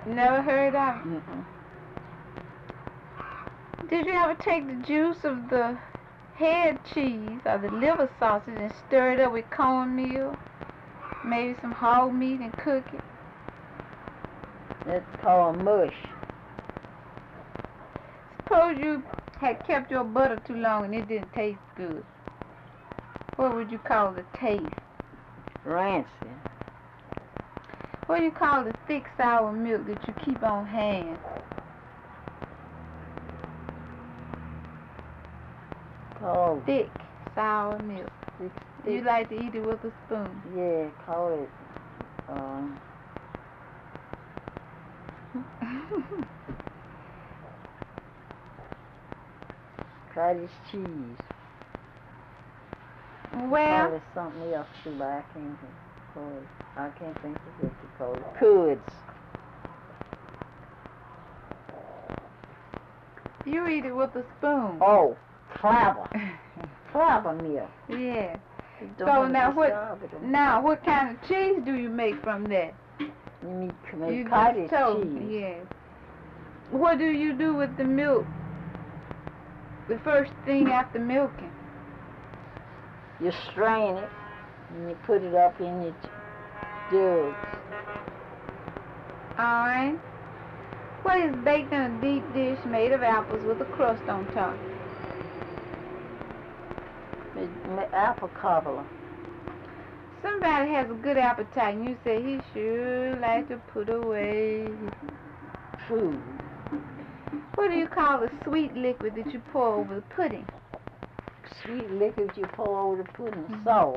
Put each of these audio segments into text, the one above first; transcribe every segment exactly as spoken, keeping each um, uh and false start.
Never heard of it? Mm-mm. Did you ever take the juice of the head cheese or the liver sausage and stir it up with cornmeal? Maybe some hog meat and cook it? It's called mush. Suppose you had kept your butter too long and it didn't taste good. What would you call the taste? Rancid. What do you call the thick sour milk that you keep on hand? Called Thick sour milk. it's You thick. like to eat it with a spoon. Yeah, call it um cottage cheese. Call Well, it something else too, but I can't call it. I can't think of what to call it. Curds. you eat it with a spoon. Oh, clabber. Clabber milk. Yeah. You So don't now what- disturb it. Now, what kind of cheese do you make from that? You mean make You cottage just told cheese. me, yes. What do you do with the milk? The first thing after milking? You strain it and you put it up in your jugs. Alright. What is baked in a deep dish made of apples with a crust on top? It- ma- Apple cobbler. Somebody has a good appetite and you say he sure like to put away. Food. What do you call the sweet liquid that you pour over the pudding? Sweet liquid you pour over the pudding. Mhm. Sauce.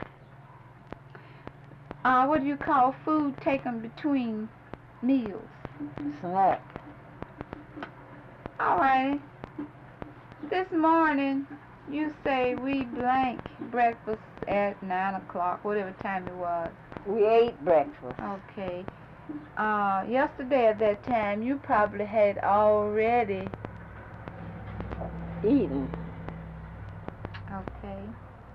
Uh, what do you call food taken between meals? Snack. Alright. This morning, you say we blank breakfast at nine o'clock, whatever time it was. We ate breakfast. Okay. Uh, yesterday at that time, you probably had already. Eaten. Okay.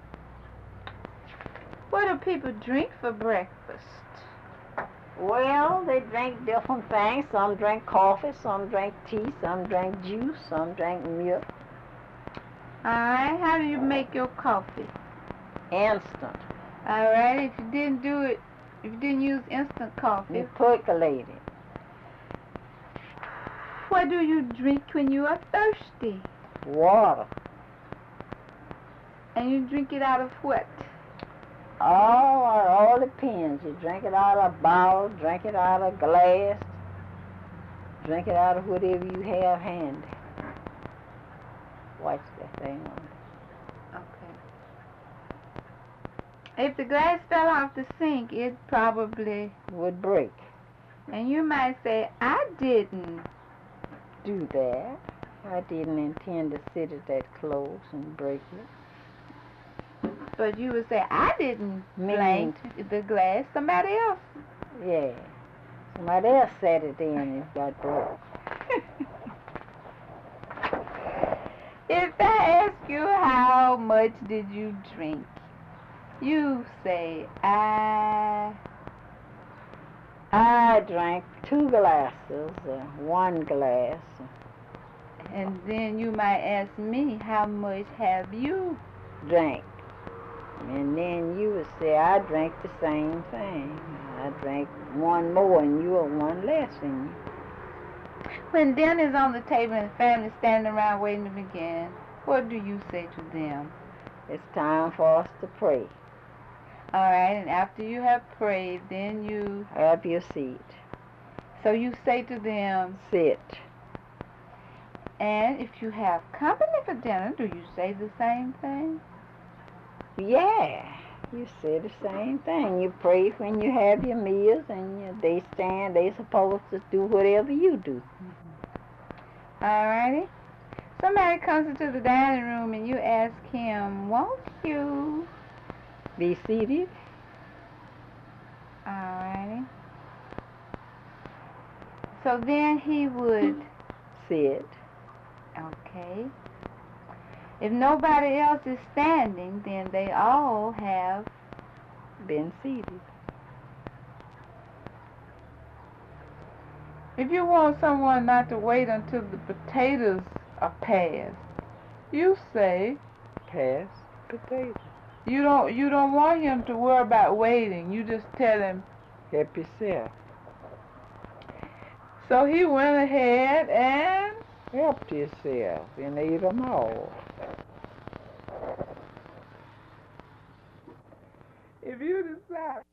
What do people drink for breakfast? Well, they drink different things. Some drink coffee, some drink tea, some drink juice, some drink milk. Alright, how do you make your coffee? Instant. Alright, if you didn't do it, if you didn't use instant coffee, You percolate it. what do you drink when you are thirsty? Water. And you drink it out of what? All, all depends. You drink it out of a bottle, drink it out of glass, drink it out of whatever you have handy. Watch that thing on it. Okay. If the glass fell off the sink, it probably, Would break. and you might say, I didn't. Do that. I didn't intend to sit it that close and break it. But you would say, I didn't Me. blank the glass, somebody else. Yeah. Somebody else set it in and it got broke. If I ask you how much did you drink, you say, I, I drank two glasses, uh, one glass. and then you might ask me, how much have you? Drank. And then you would say, I drank the same thing. I drank one more and you are one less than you. When dinner's on the table and the family standing around waiting to begin, what do you say to them? It's time for us to pray. All right, and after you have prayed, then you, Have your seat. so you say to them, Sit. and if you have company for dinner, do you say the same thing? Yeah. You say the same thing. You pray when you have your meals and you, they stand, they supposed to do whatever you do. All righty. Somebody comes into the dining room and you ask him, won't you? Be seated. All righty. So then he would, Sit. okay. If nobody else is standing, then they all have, Been seated. If you want someone not to wait until the potatoes are past, you say Pass potatoes. you don't you don't want him to worry about waiting. You just tell him. Help yourself. So he went ahead and Help yourself and eat them all. if you decide